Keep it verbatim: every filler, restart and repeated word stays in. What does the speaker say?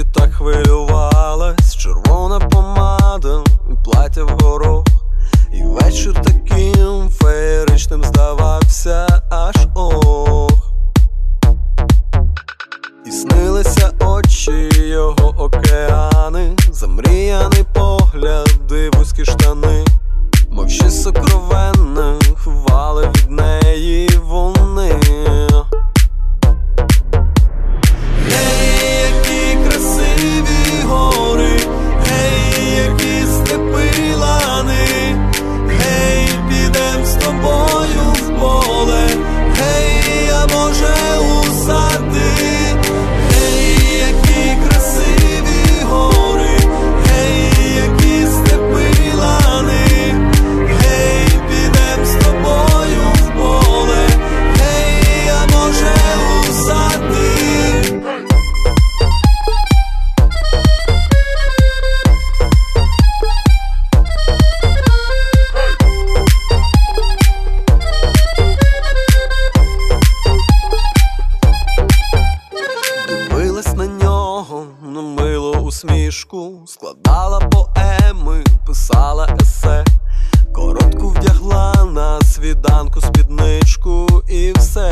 Чи так хвилювалась червона помада і плаття вгору, і вечір таким феєричним здавався, аж ох. І снилися очі його океани, замріяний погляд і вузькі штани, мов щось сокровенне ховали від неї вони. Гей, які красиві гори, гей, які степи лани, гей, підем з тобою в поле, гей, а може у сади. Гей, які красиві гори, гей, які степи лани, гей, підем з тобою в поле, гей, а може у сади. Дивилась на нього, на милу усмішку, складала поеми, писала есе, коротку вдягла на свіданку спідничку і все.